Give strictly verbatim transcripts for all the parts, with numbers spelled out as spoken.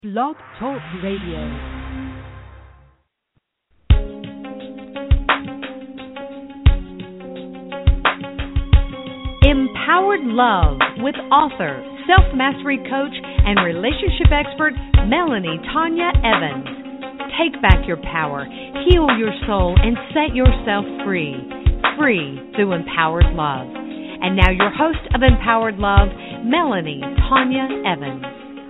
Blog Talk Radio. Empowered Love with author, self-mastery coach, and relationship expert Melanie Tanya Evans. Take back your power, heal your soul, and set yourself free. Free through Empowered Love. And now your host of Empowered Love, Melanie Tanya Evans.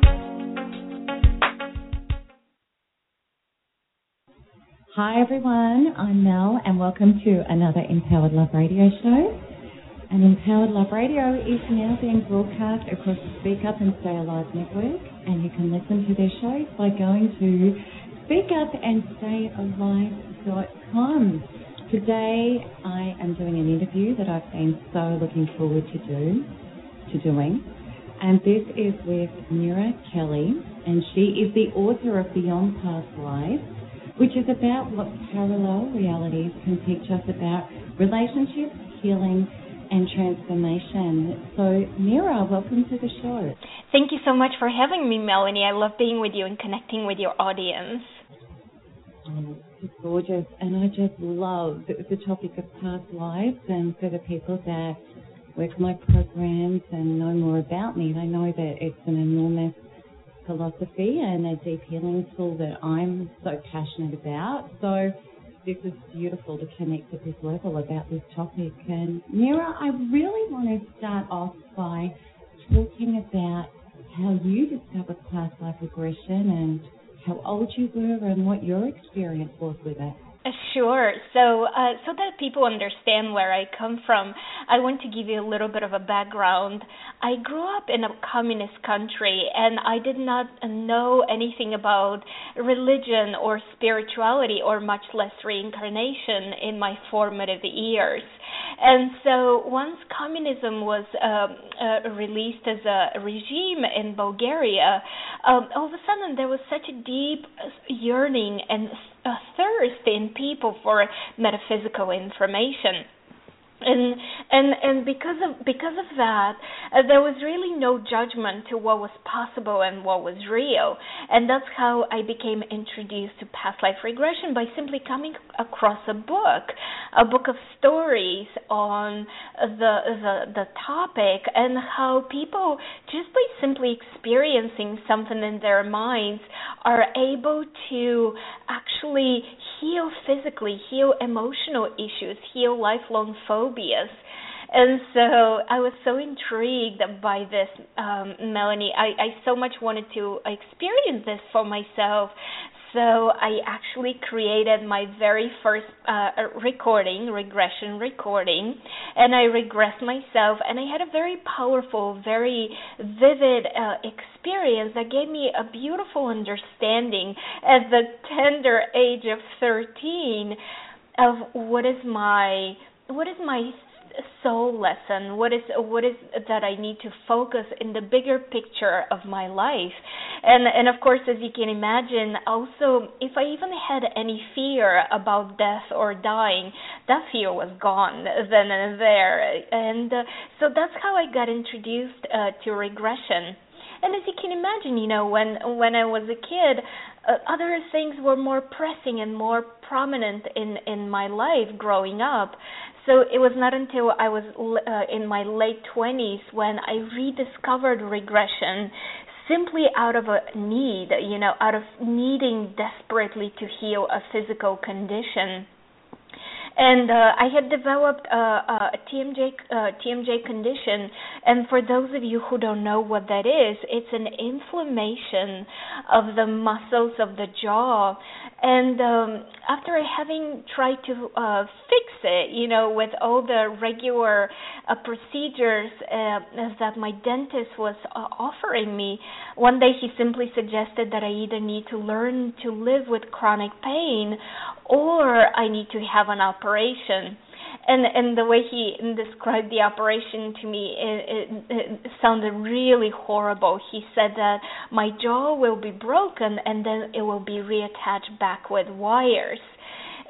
Hi everyone, I'm Mel and welcome to another Empowered Love Radio show. And Empowered Love Radio is now being broadcast across the Speak Up and Stay Alive network, and you can listen to their shows by going to speak up and stay alive dot com. Today I am doing an interview that I've been so looking forward to do, to doing, and this is with Mira Kelly, and she is the author of Beyond Past Lives, which is about what parallel realities can teach us about relationships, healing, and transformation. So, Mira, welcome to the show. Thank you so much for having me, Melanie. I love being with you and connecting with your audience. Oh, it's gorgeous, and I just love the, the topic of past lives, and for the people that work my programs and know more about me, they know that it's an enormous philosophy and a deep healing tool that I'm so passionate about. So this is beautiful to connect at this level about this topic. And Mira, I really want to start off by talking about how you discovered past life regression and how old you were and what your experience was with it. Uh, Sure. So, uh, so that people understand where I come from, I want to give you a little bit of a background. I grew up in a communist country, and I did not know anything about religion or spirituality, or much less reincarnation, in my formative years. And so, once communism was um, uh, released as a regime in Bulgaria, um, all of a sudden there was such a deep yearning and a thirst in people for metaphysical information. And and and because of because of that, uh, there was really no judgment to what was possible and what was real, and that's how I became introduced to past life regression by simply coming across a book, a book of stories on the the the topic, and how people, just by simply experiencing something in their minds, are able to actually heal physically, heal emotional issues, heal lifelong phobias. And so I was so intrigued by this, um, Melanie. I, I so much wanted to experience this for myself. So I actually created my very first uh, recording, regression recording, and I regressed myself, and I had a very powerful, very vivid uh, experience that gave me a beautiful understanding at the tender age of thirteen of what is my what is my soul lesson, what is what is that I need to focus in the bigger picture of my life. And and of course, as you can imagine, also, if I even had any fear about death or dying, that fear was gone then and there. And uh, so that's how I got introduced uh, to regression. And as you can imagine, you know, when when I was a kid, uh, other things were more pressing and more prominent in, in my life growing up. So it was not until I was uh, in my late twenties when I rediscovered regression, simply out of a need, you know, out of needing desperately to heal a physical condition. And uh, I had developed a, a T M J uh, T M J condition, and for those of you who don't know what that is, it's an inflammation of the muscles of the jaw. And um, after having tried to uh, fix it, you know, with all the regular uh, procedures uh, that my dentist was uh, offering me, one day he simply suggested that I either need to learn to live with chronic pain or I need to have an operation. And and the way he described the operation to me, it, it, it sounded really horrible. He said that my jaw will be broken and then it will be reattached back with wires.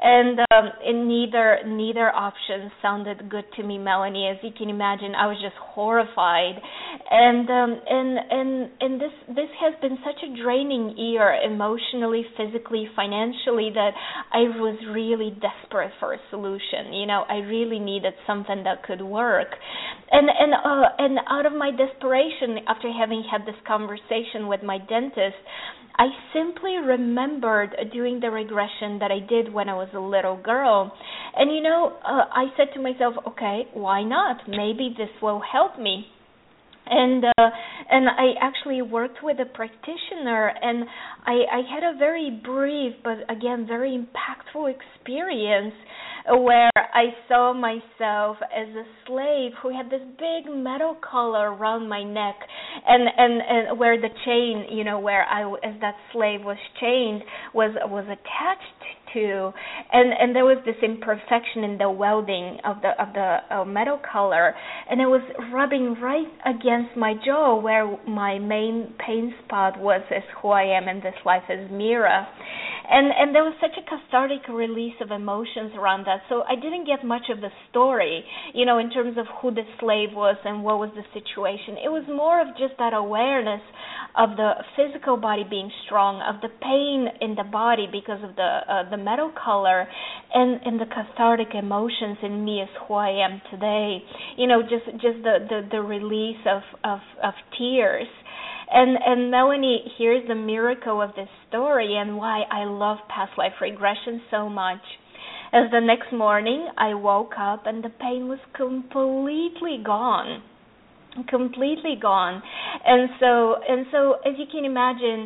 And, um, and neither neither option sounded good to me, Melanie. As you can imagine, I was just horrified. And um, and and and this this has been such a draining year, emotionally, physically, financially, that I was really desperate for a solution. You know, I really needed something that could work. And and uh, and out of my desperation, after having had this conversation with my dentist, I simply remembered doing the regression that I did when I was a little girl. And, you know, uh, I said to myself, okay, why not? Maybe this will help me. And uh, and I actually worked with a practitioner, and I, I had a very brief but, again, very impactful experience where I saw myself as a slave who had this big metal collar around my neck, and, and, and where the chain, you know, where I, as that slave was chained, was was attached to, and, and there was this imperfection in the welding of the of the uh, metal collar, and it was rubbing right against my jaw where my main pain spot was as who I am in this life as Mira. And and there was such a cathartic release of emotions around that. So I didn't get much of the story, you know, in terms of who the slave was and what was the situation. It was more of just that awareness of the physical body being strong, of the pain in the body because of the uh, the metal color, and, and the cathartic emotions in me as who I am today. You know, just just the, the, the release of, of, of tears. And and Melanie, here's the miracle of this story and why I love past life regression so much. As the next morning, I woke up and the pain was completely gone, completely gone. And so and so, as you can imagine,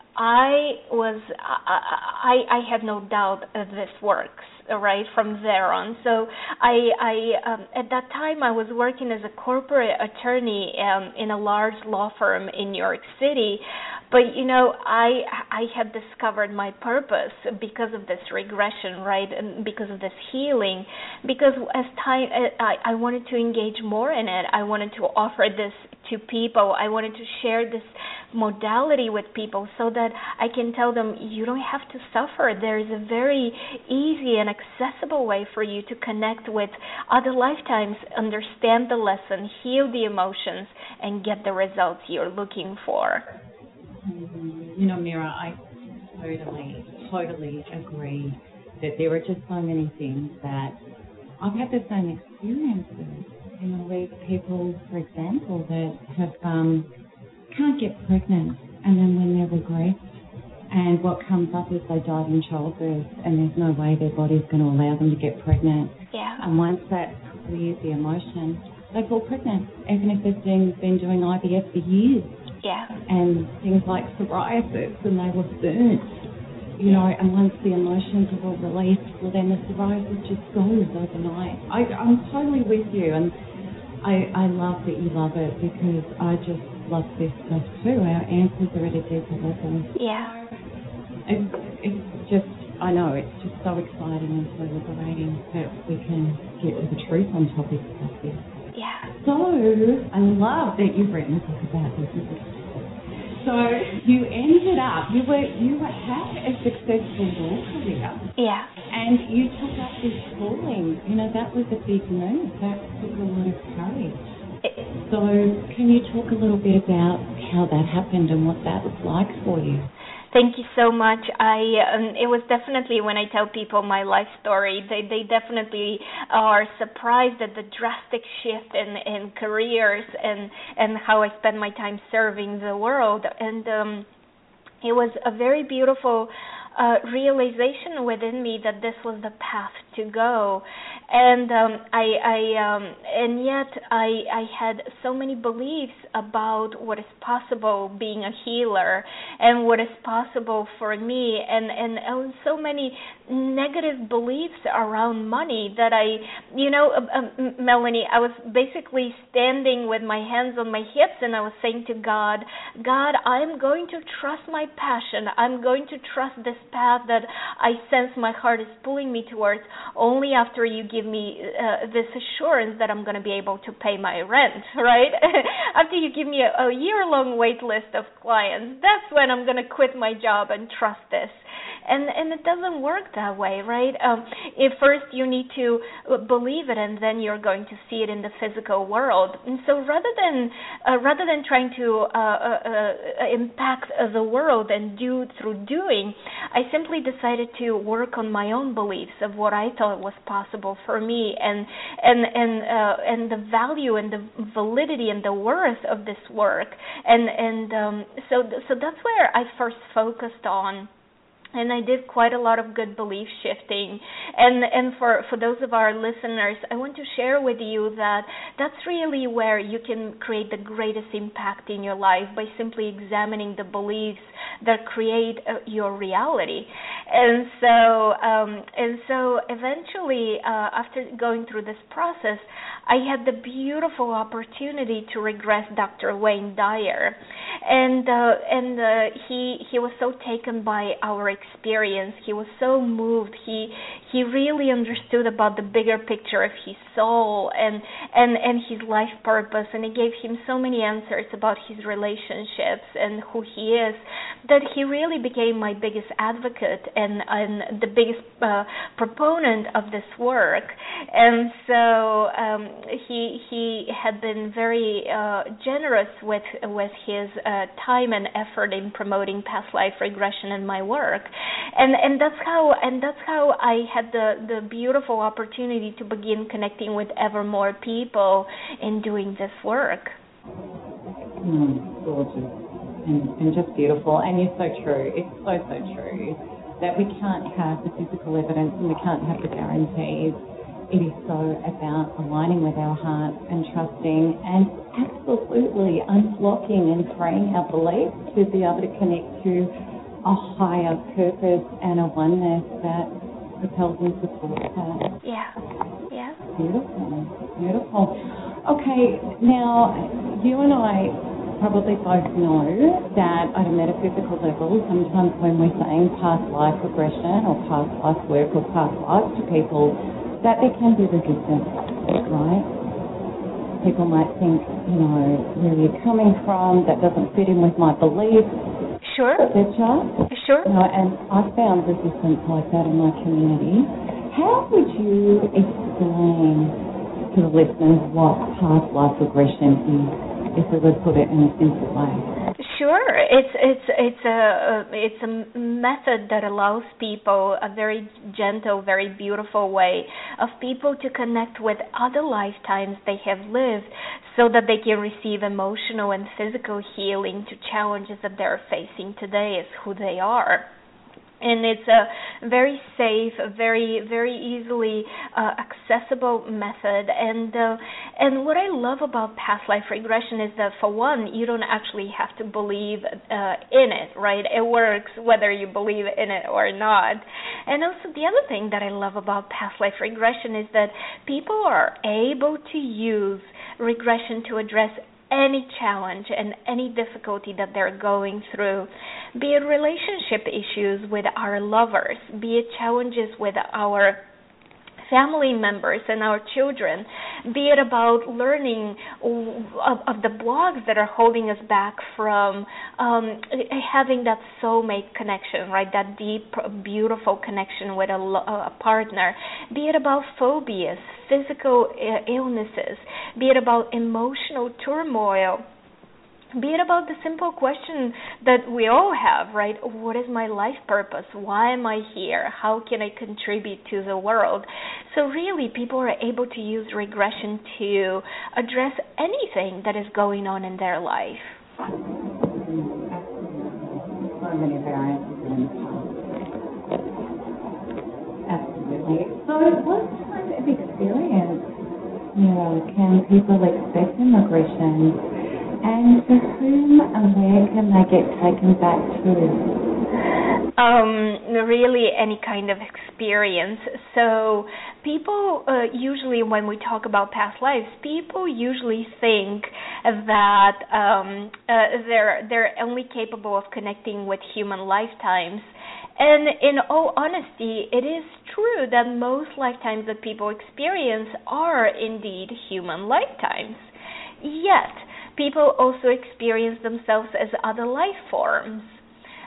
I was I I, I had no doubt that this works. Right from there on. So I, I um, at that time I was working as a corporate attorney um, in a large law firm in New York City, but you know I I had discovered my purpose because of this regression, right, and because of this healing. Because as time I, I wanted to engage more in it. I wanted to offer this to people. I wanted to share this modality with people so that I can tell them you don't have to suffer. There is a very easy and accessible way for you to connect with other lifetimes, understand the lesson, heal the emotions, and get the results you're looking for. Mm-hmm. You know, Mira, I totally, totally agree that there are just so many things that I've had the same experiences. You know, with people, for example, that have um, can't get pregnant, and then when they're regressed, and what comes up is they died in childbirth, and there's no way their body's going to allow them to get pregnant. Yeah. And once that clears the emotion, they fall pregnant, even if they've been, been doing I V F for years. Yeah. And things like psoriasis, and they were burnt, you know, and once the emotions are all released, well, then the psoriasis just goes overnight. I, I'm totally with you, and I, I love that you love it, because I just love this stuff too. Our answers are at a deeper level. Yeah. It's, it's just, I know, it's just so exciting and so liberating that we can get to the truth on topics like this. Yeah. So, I love that you've written a book about this. So, you ended up, you were, you were, had a successful law career. Yeah. And you took up this calling. You know, that was a big move. That took a lot of courage. So can you talk a little bit about how that happened and what that was like for you? Thank you so much. I um, it was definitely, when I tell people my life story, they, they definitely are surprised at the drastic shift in, in careers and, and how I spend my time serving the world. And um, it was a very beautiful uh, realization within me that this was the path to go. And um, I, I um, and yet I, I had so many beliefs about what is possible being a healer and what is possible for me, and, and, and so many negative beliefs around money that I, you know, uh, uh, Melanie, I was basically standing with my hands on my hips, and I was saying to God, God, I'm going to trust my passion. I'm going to trust this path that I sense my heart is pulling me towards, only after you give me uh, this assurance that I'm going to be able to pay my rent, right? After you give me a, a year-long wait list of clients, that's when I'm going to quit my job and trust this. and and it doesn't work that way, right? Um, if first you need to believe it, and then you're going to see it in the physical world. And so rather than uh, rather than trying to uh, uh, uh, impact the world and do through doing, I simply decided to work on my own beliefs of what I thought was possible for me, and and and uh, and the value and the validity and the worth of this work, and and um, so so that's where I first focused on. And I did quite a lot of good belief shifting. And and for, for those of our listeners, I want to share with you that that's really where you can create the greatest impact in your life, by simply examining the beliefs that create uh, your reality. And so um, and so eventually, uh, after going through this process, I had the beautiful opportunity to regress Doctor Wayne Dyer. And uh, and uh, he he was so taken by our experience. He was so moved. He he really understood about the bigger picture of his soul and and and his life purpose. And it gave him so many answers about his relationships and who he is, that he really became my biggest advocate and and the biggest uh, proponent of this work. And so um, he he had been very uh, generous with with his uh, time and effort in promoting past life regression in my work, and and that's how and that's how I had the the beautiful opportunity to begin connecting with ever more people in doing this work. Mm, gorgeous and, and just beautiful, and you're so true. It's so so true that we can't have the physical evidence and we can't have the guarantees. It is so about aligning with our hearts and trusting and absolutely unblocking and freeing our beliefs to be able to connect to a higher purpose and a oneness that propels and supports us. Yeah, yeah. Beautiful, beautiful. Okay, now you and I probably both know that at a metaphysical level, sometimes when we're saying past life regression or past life work or past lives to people, that there can be resistance, right? People might think, you know, where you're coming from, that doesn't fit in with my beliefs. Sure. et cetera. Sure. You know, and I found resistance like that in my community. How would you explain to the listeners what past life regression is, if we would put it in a simple way? Sure, it's it's it's a it's a method that allows people, a very gentle, very beautiful way of people to connect with other lifetimes they have lived, so that they can receive emotional and physical healing to challenges that they're facing today as who they are. And it's a very safe, very, very easily uh, accessible method. And uh, and what I love about past life regression is that, for one, you don't actually have to believe uh, in it, right? It works whether you believe in it or not. And also the other thing that I love about past life regression is that people are able to use regression to address any challenge and any difficulty that they're going through, be it relationship issues with our lovers, be it challenges with our family members and our children, be it about learning of, of the blogs that are holding us back from um, having that soulmate connection, right? That deep, beautiful connection with a, a partner. Be it about phobias, physical illnesses, be it about emotional turmoil. Be it about the simple question that we all have, right? What is my life purpose? Why am I here? How can I contribute to the world? So really, people are able to use regression to address anything that is going on in their life. So many variances in the past. Absolutely. So what kind of experience, you know, can people expect in regression? And to whom and where can they get taken back to? Um, really any kind of experience. So people uh, usually, when we talk about past lives, people usually think that um, uh, they're they're only capable of connecting with human lifetimes. And in all honesty, it is true that most lifetimes that people experience are indeed human lifetimes. Yet, people also experience themselves as other life forms.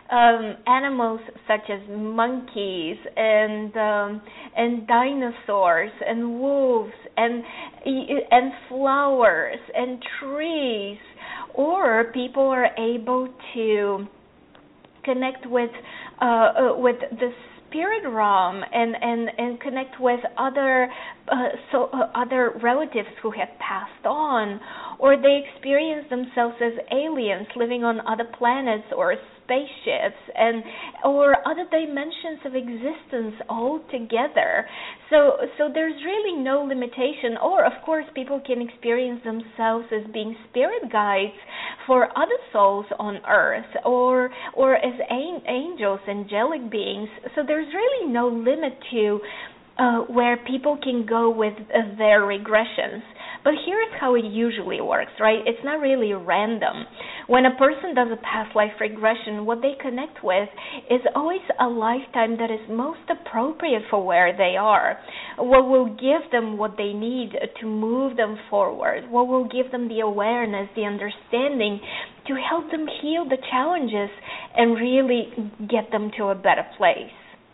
um, animals such as monkeys and um, and dinosaurs and wolves and and flowers and trees, or people are able to connect with uh, with the spirit realm and, and, and connect with other uh, so uh, other relatives who have passed on, or they experience themselves as aliens living on other planets or spaceships and or other dimensions of existence altogether. So so there's really no limitation. Or of course people can experience themselves as being spirit guides for other souls on earth, or or as an- angels, angelic beings. So there's really no limit to uh, where people can go with uh, their regressions. But here's how it usually works, right? It's not really random. When a person does a past life regression, what they connect with is always a lifetime that is most appropriate for where they are. What will give them what they need to move them forward? What will give them the awareness, the understanding to help them heal the challenges and really get them to a better place?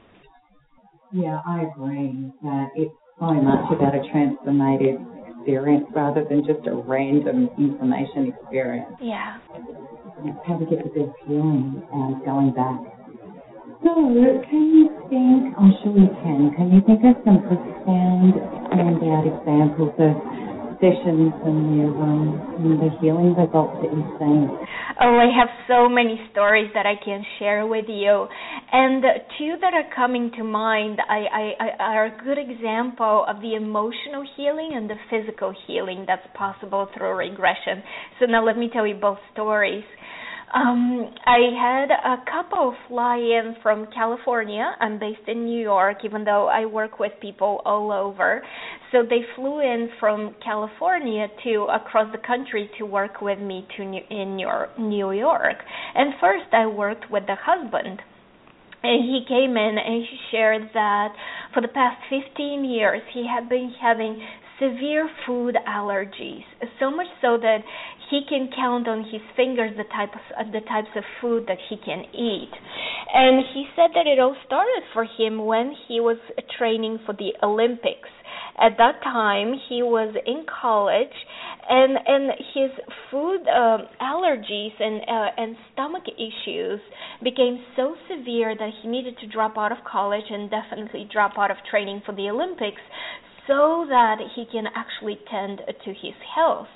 Yeah, I agree that it's so much about a transformative experience rather than just a random information experience. Yeah. That's how we get the best healing and going back. So, can you think, I'm sure you can, can you think of some profound, standout examples of sessions and the, um, and the healing results that you've seen? Oh, I have so many stories that I can share with you. And two that are coming to mind I, I, I are a good example of the emotional healing and the physical healing that's possible through regression. So now let me tell you both stories. Um, I had a couple fly in from California. I'm based in New York, even though I work with people all over. So they flew in from California to across the country to work with me to New, in New York. And first I worked with the husband. And he came in and he shared that for the past fifteen years he had been having severe food allergies, so much so that he can count on his fingers the types of, the types of food that he can eat. And he said that it all started for him when he was training for the Olympics. At that time, he was in college, and and his food um, allergies and uh, and stomach issues became so severe that he needed to drop out of college and definitely drop out of training for the Olympics, so that he can actually tend to his health.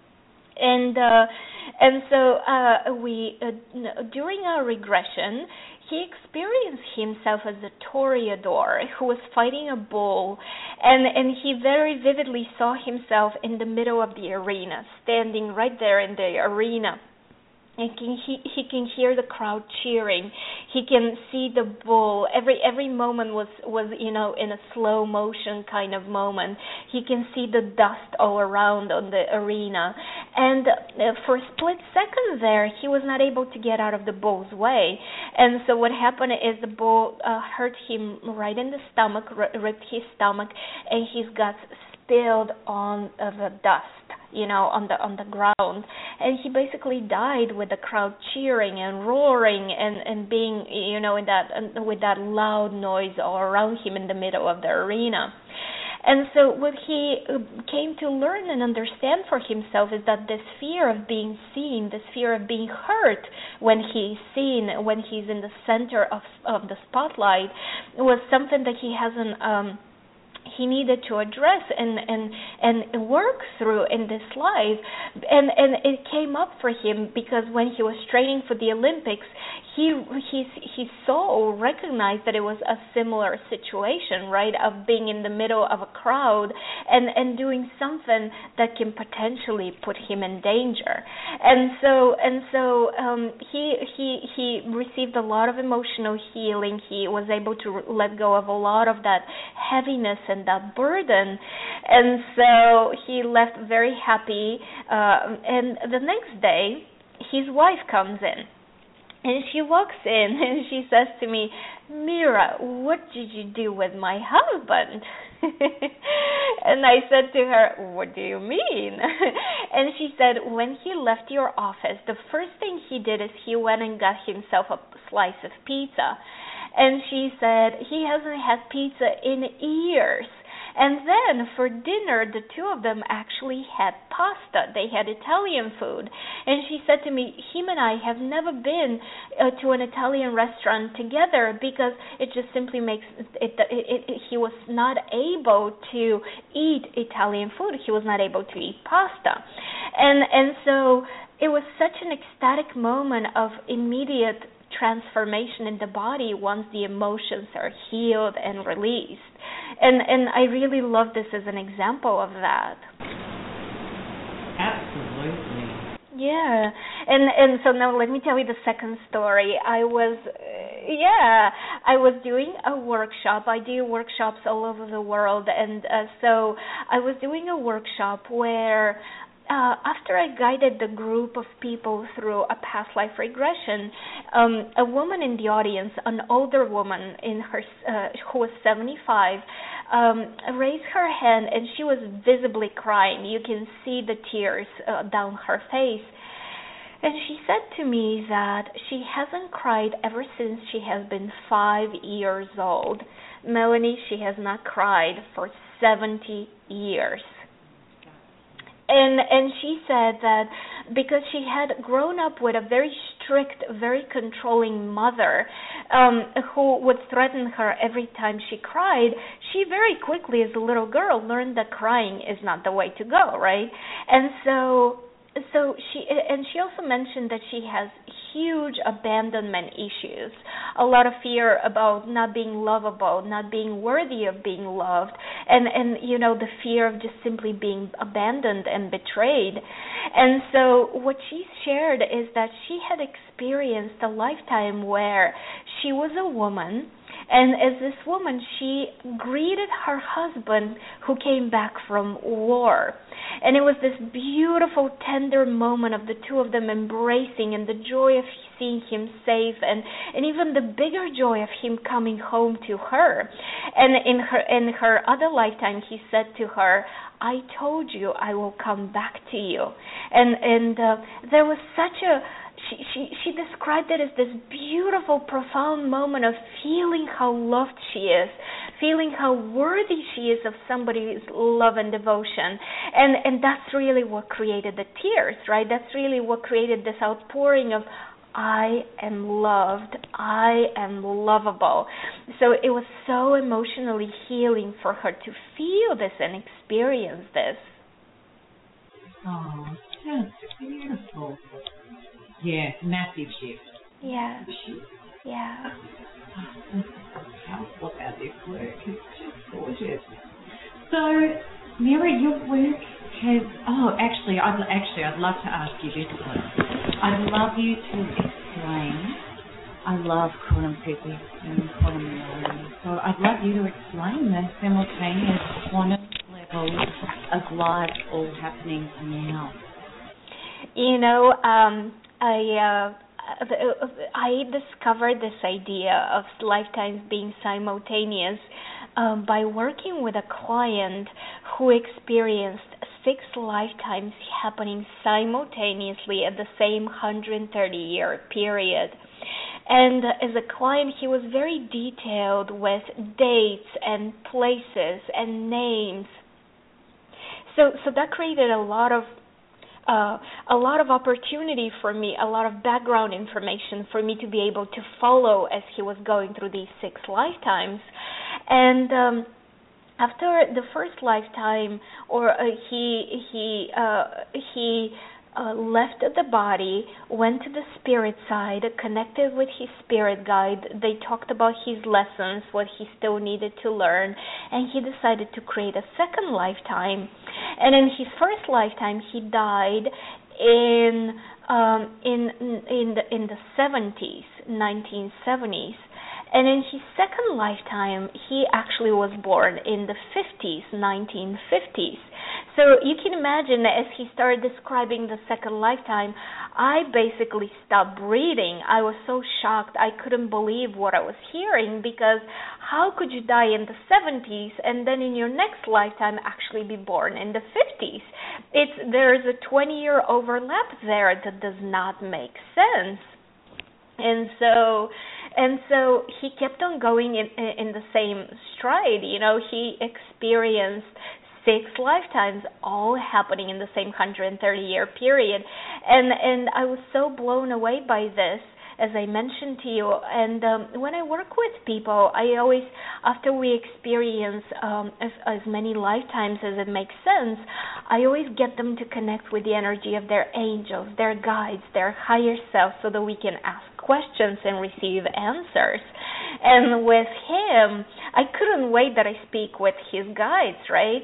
And uh, and so uh, we uh, during our regression, he experienced himself as a toreador who was fighting a bull, and and he very vividly saw himself in the middle of the arena, standing right there in the arena. And can, he he can hear the crowd cheering. He can see the bull. Every every moment was, was you know in a slow motion kind of moment. He can see the dust all around on the arena. And uh, for a split second there, he was not able to get out of the bull's way. And so what happened is the bull uh, hurt him right in the stomach, r- ripped his stomach, and his guts spilled on uh, the dust, you know, on the on the ground, and he basically died with the crowd cheering and roaring and, and being, you know, in that uh, with that loud noise all around him in the middle of the arena. And so what he came to learn and understand for himself is that this fear of being seen, this fear of being hurt when he's seen, when he's in the center of of the spotlight, was something that he hasn't um he needed to address and, and and work through in this life. And and it came up for him because when he was training for the Olympics, he his his soul recognized that it was a similar situation, right, of being in the middle of a crowd and and doing something that can potentially put him in danger. And so and so um he he he received a lot of emotional healing. He was able to let go of a lot of that heaviness and that burden, and so he left very happy. Uh, and the next day, his wife comes in, And she walks in and she says to me, Mira, what did you do with my husband? And I said to her, what do you mean? And she said, when he left your office, the first thing he did is he went and got himself a slice of pizza. And she said, he hasn't had pizza in years. And then for dinner, the two of them actually had pasta. They had Italian food. And she said to me, him and I have never been uh, to an Italian restaurant together because it just simply makes it, it, it, it, he was not able to eat Italian food. He was not able to eat pasta. And, and so it was such an ecstatic moment of immediate transformation in the body once the emotions are healed and released. And and I really love this as an example of that. Absolutely. Yeah. And and so now let me tell you the second story. I was uh, yeah, I was doing a workshop. I do workshops all over the world, and uh, so I was doing a workshop where Uh, after I guided the group of people through a past life regression, um, a woman in the audience, an older woman in her uh, who was seventy-five, um, raised her hand and she was visibly crying. You can see the tears uh, down her face. And she said to me that she hasn't cried ever since she has been five years old. Melanie, she has not cried for seventy years. And and she said that because she had grown up with a very strict, very controlling mother um, who would threaten her every time she cried, she very quickly as a little girl learned that crying is not the way to go, right? And so so she and she also mentioned that she has huge abandonment issues, a lot of fear about not being lovable, not being worthy of being loved, and and you know the fear of just simply being abandoned and betrayed. And so what she shared is that she had experienced a lifetime where she was a woman, and as this woman she greeted her husband who came back from war. And it was this beautiful, tender moment of the two of them embracing and the joy of seeing him safe, and, and even the bigger joy of him coming home to her. And in her in her other lifetime, he said to her, I told you I will come back to you. And and uh, there was such a She, she she described it as this beautiful, profound moment of feeling how loved she is, feeling how worthy she is of somebody's love and devotion. And and that's really what created the tears, right? That's really what created this outpouring of, I am loved, I am lovable. So it was so emotionally healing for her to feel this and experience this. Oh, that's beautiful. Yeah, massive shift. Yeah. Shift. Yeah. Oh, powerful about this work. It's just gorgeous. So, Mira, your work has. Oh, actually, I'd actually I'd love to ask you this one. I'd love you to explain. I love quantum physics and quantum reality. So I'd love you to explain the simultaneous quantum levels of life all happening now. You know, um. I uh, I discovered this idea of lifetimes being simultaneous um, by working with a client who experienced six lifetimes happening simultaneously at the same one hundred thirty year period. And as a client, he was very detailed with dates and places and names. So so that created a lot of Uh, a lot of opportunity for me, a lot of background information for me to be able to follow as he was going through these six lifetimes. And um, after the first lifetime, or uh, he he uh, he uh, left the body, went to the spirit side, connected with his spirit guide. They talked about his lessons, what he still needed to learn, and he decided to create a second lifetime. And in his first lifetime, he died in um, in in the in the seventies, nineteen seventies. And in his second lifetime, he actually was born in the fifties, nineteen fifties. So you can imagine as he started describing the second lifetime, I basically stopped breathing. I was so shocked. I couldn't believe what I was hearing, because how could you die in the seventies and then in your next lifetime actually be born in the fifties? It's there is a twenty-year overlap there that does not make sense. And so, and so he kept on going in in the same stride. You know, he experienced six lifetimes, all happening in the same one hundred thirty year period, and and I was so blown away by this, as I mentioned to you. And um, when I work with people, I always, after we experience um, as, as many lifetimes as it makes sense, I always get them to connect with the energy of their angels, their guides, their higher self, so that we can ask questions and receive answers. And with him, I couldn't wait that I speak with his guides, right?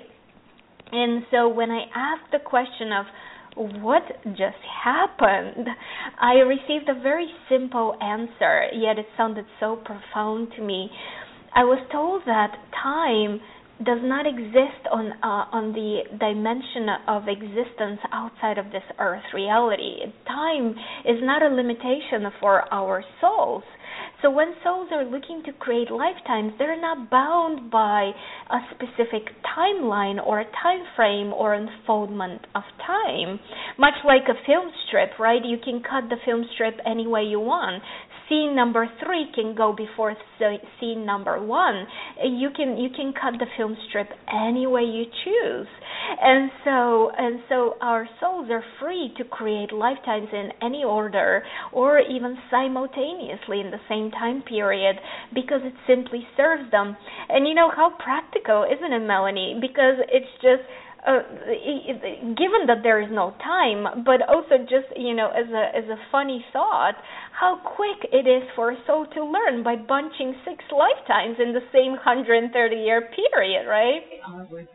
And so when I asked the question of what just happened, I received a very simple answer, yet it sounded so profound to me. I was told that time does not exist on uh, on the dimension of existence outside of this earth reality. Time is not a limitation for our souls. So when souls are looking to create lifetimes, they're not bound by a specific timeline or a time frame or unfoldment of time. Much like a film strip, right? You can cut the film strip any way you want. Scene number three can go before scene number one. You can you can cut the film strip any way you choose. And so and so our souls are free to create lifetimes in any order or even simultaneously in the same time period, because it simply serves them. And you know how practical, isn't it, Melanie? Because it's just Uh, given that there is no time, but also just, you know, as a as a funny thought, how quick it is for a soul to learn by bunching six lifetimes in the same one hundred thirty year period, right? I was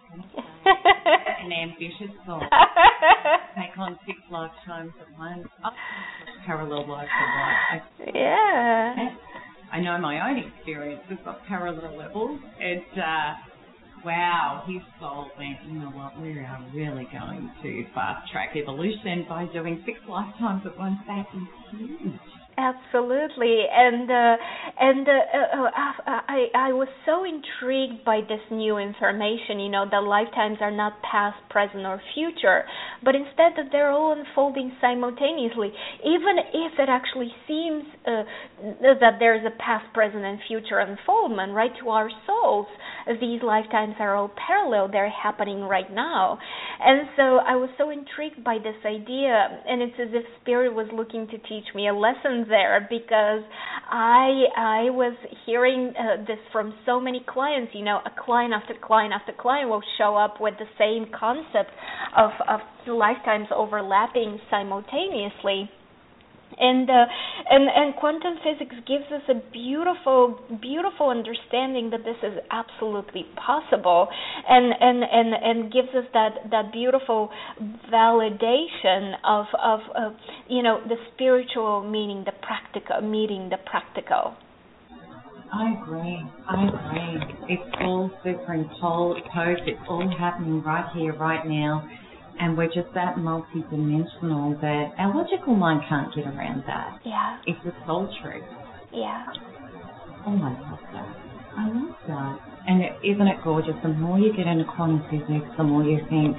an ambitious soul. Take on six lifetimes at once. Oh, parallel lives of life. Yeah. I know my own experience. We've got parallel levels. It, uh, wow, his soul went, you know what, we are really going to fast-track evolution by doing six lifetimes at once. That is huge. Absolutely, and uh, and uh, uh, I I was so intrigued by this new information. You know, that lifetimes are not past, present, or future, but instead that they're all unfolding simultaneously. Even if it actually seems uh, that there is a past, present, and future unfoldment, right, to our souls, these lifetimes are all parallel. They're happening right now, and so I was so intrigued by this idea, and it's as if Spirit was looking to teach me a lesson there, because I I was hearing uh, this from so many clients. You know, a client after client after client will show up with the same concept of, of lifetimes overlapping simultaneously. And, uh, and and quantum physics gives us a beautiful, beautiful understanding that this is absolutely possible, and and, and, and gives us that, that beautiful validation of of uh, you know, the spiritual meaning the practical, meeting the practical. I agree. I agree. It's all superimposed. It's all happening right here, right now. And we're just that multi-dimensional that our logical mind can't get around that. Yeah. It's a soul truth. Yeah. Oh, I love that. I love that. And it, isn't it gorgeous? The more you get into quantum physics, the more you think,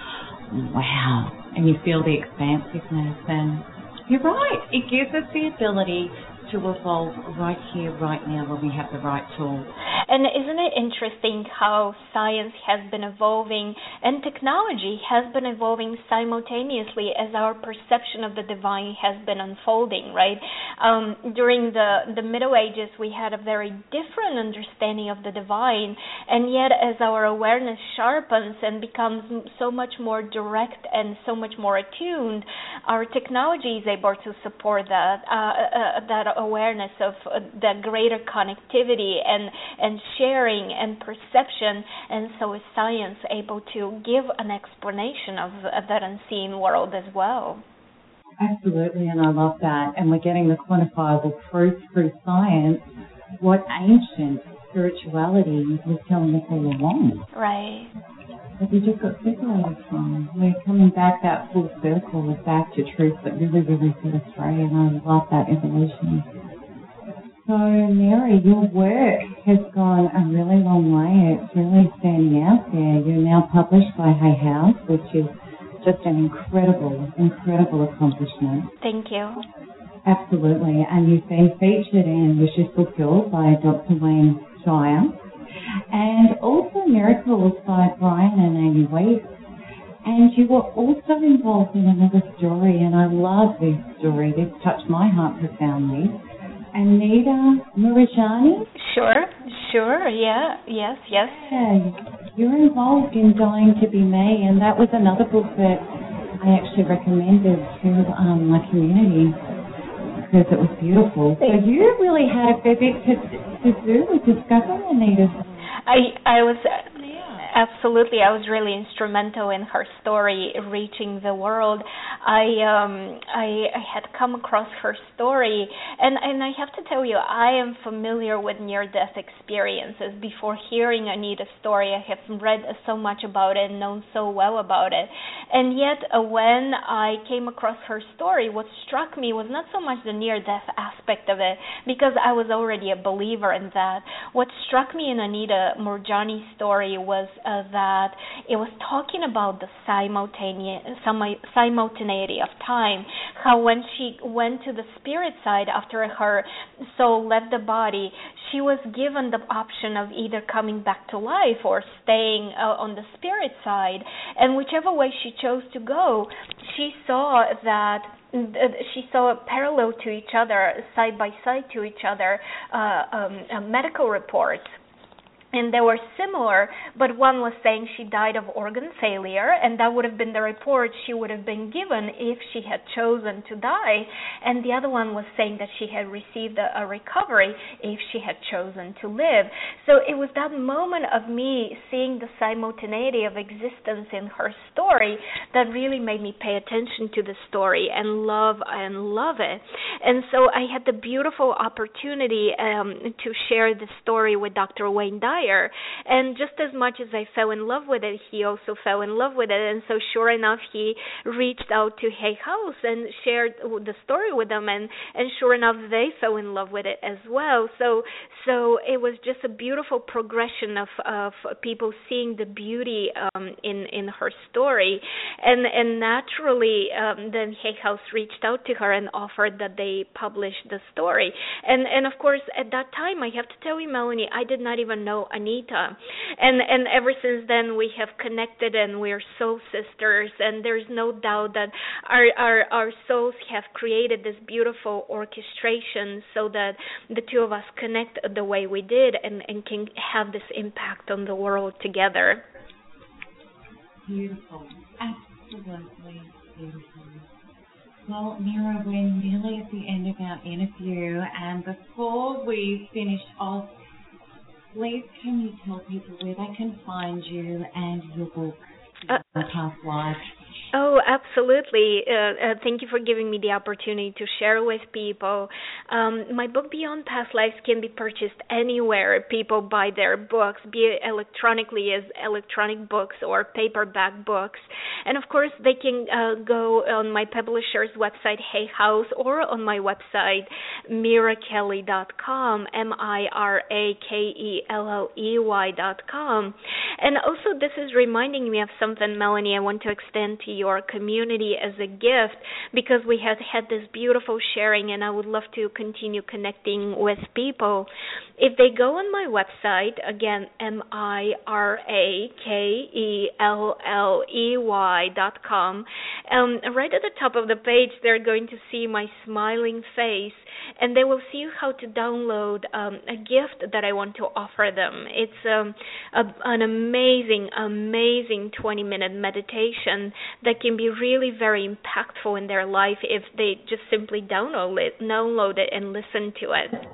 wow, and you feel the expansiveness. And you're right. It gives us the ability to evolve right here, right now, when we have the right tools. And isn't it interesting how science has been evolving and technology has been evolving simultaneously as our perception of the divine has been unfolding, right? Um, during the, the Middle Ages, we had a very different understanding of the divine, and yet as our awareness sharpens and becomes so much more direct and so much more attuned, our technology is able to support that, uh, uh, that awareness of uh, the greater connectivity and, and sharing and perception, and so is science able to give an explanation of, of that unseen world as well. Absolutely, and I love that. And we're getting the quantifiable proof through science what ancient spirituality was telling us all along. Right. that we just got separated from. We're coming back that full circle, we're back to truth that really, really set us free, and I love that evolution. So, Mary, your work has gone a really long way. It's really standing out there. You're now published by Hay House, which is just an incredible, incredible accomplishment. Thank you. Absolutely. And you've been featured in Wishes Fulfilled by Doctor Wayne Shire, and also Miracles by Brian and Amy Weeks. And you were also involved in another story, and I love this story. This touched my heart profoundly. Anita Murajani? Sure, sure, yeah, yes, yes. Yeah, you're involved in Dying to Be Me, and that was another book that I actually recommended to um, my community because it was beautiful. So you really had a fair bit to, to do with discovering Anita. I, I was... Uh, Absolutely, I was really instrumental in her story reaching the world. I um, I, I had come across her story, and, and I have to tell you, I am familiar with near-death experiences. Before hearing Anita's story, I have read so much about it and known so well about it. And yet, uh, when I came across her story, what struck me was not so much the near-death aspect of it, because I was already a believer in that. What struck me in Anita Murjani's story was Uh, that it was talking about the simultaneous, simultaneity of time, how when she went to the spirit side after her soul left the body, she was given the option of either coming back to life or staying uh, on the spirit side, and whichever way she chose to go, she saw that she saw parallel to each other, side by side to each other, uh, um, uh, medical reports. And they were similar, but one was saying she died of organ failure, and that would have been the report she would have been given if she had chosen to die. And the other one was saying that she had received a, a recovery if she had chosen to live. So it was that moment of me seeing the simultaneity of existence in her story that really made me pay attention to the story and love and love it. And so I had the beautiful opportunity um, to share the story with Doctor Wayne Dyer. And just as much as I fell in love with it, he also fell in love with it. And so sure enough, he reached out to Hay House and shared the story with them. And, and sure enough, they fell in love with it as well. So so it was just a beautiful progression of, of people seeing the beauty um, in, in her story. And, and naturally, um, then Hay House reached out to her and offered that they publish the story. And, and of course, at that time, I have to tell you, Melanie, I did not even know Anita, and and ever since then we have connected, and we're soul sisters, and there's no doubt that our our our souls have created this beautiful orchestration so that the two of us connect the way we did, and and can have this impact on the world together. Beautiful, absolutely beautiful. Well, Mira, we're nearly at the end of our interview, and before we finish off, please, can you tell people where they can find you and your book, uh, Past Lives? Oh, absolutely. Uh, uh, thank you for giving me the opportunity to share with people. Um, my book, Beyond Past Lives, can be purchased anywhere people buy their books, be it electronically as electronic books or paperback books. And, of course, they can uh, go on my publisher's website, Hay House, or on my website, mira kelly dot com, M I R A K E L L E Y dot com. And also, this is reminding me of something, Melanie, I want to extend to your community as a gift, because we have had this beautiful sharing, and I would love to continue connecting with people. If they go on my website, again, M I R A K E L L E Y dot com, um, right at the top of the page, they're going to see my smiling face, and they will see how to download um, a gift that I want to offer them. It's um, a, an amazing, amazing twenty-minute meditation that can be really very impactful in their life if they just simply download it, download it and listen to it.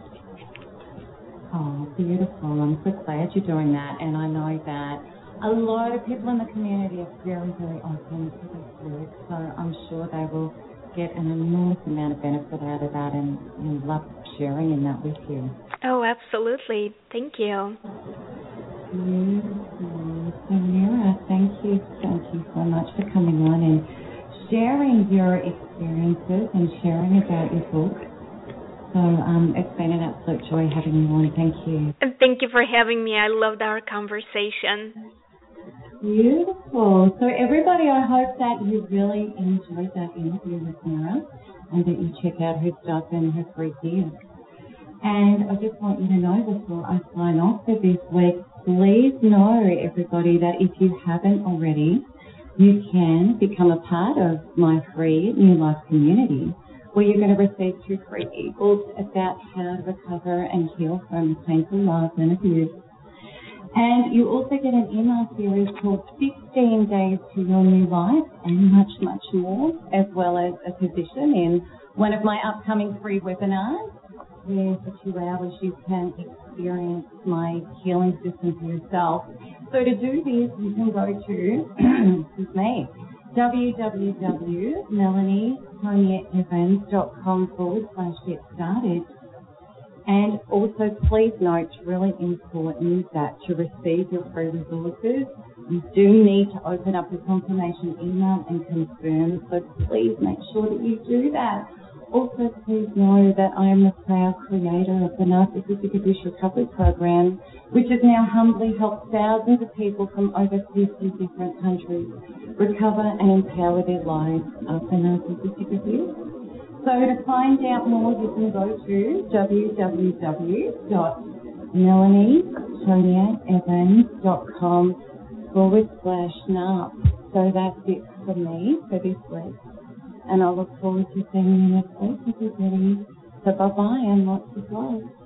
Oh, beautiful. I'm so glad you're doing that. And I know that a lot of people in the community are very, very open to this work. So I'm sure they will get an enormous amount of benefit out of that, and, and love sharing in that with you. Oh, absolutely. Thank you. Beautiful. Samira, thank you, thank you so much for coming on and sharing your experiences and sharing about your book. So um, it's been an absolute joy having you on. Thank you. And thank you for having me. I loved our conversation. Beautiful. So everybody, I hope that you really enjoyed that interview with Samira and that you check out her stuff and her free gifts. And I just want you to know before I sign off for this week, please know, everybody, that if you haven't already, you can become a part of my free New Life community, where you're going to receive two free ebooks about how to recover and heal from painful love and abuse. And you also get an email series called sixteen Days to Your New Life and much, much more, as well as a position in one of my upcoming free webinars, where for two hours you can experience my healing system for yourself. So to do this, you can go to, excuse me, www.melanietoniaevans.com forward slash get started. And also please note, really important, that to receive your free resources, you do need to open up your confirmation email and confirm. So please make sure that you do that. Also, please know that I am the proud creator of the Narcissistic Abuse Recovery Program, which has now humbly helped thousands of people from over fifty different countries recover and empower their lives after narcissistic abuse. So to find out more, you can go to www.melanietoniaevans.com forward slash NARP. So that's it for me for this week. And I look forward to seeing you next week, everybody. So bye-bye and lots of love.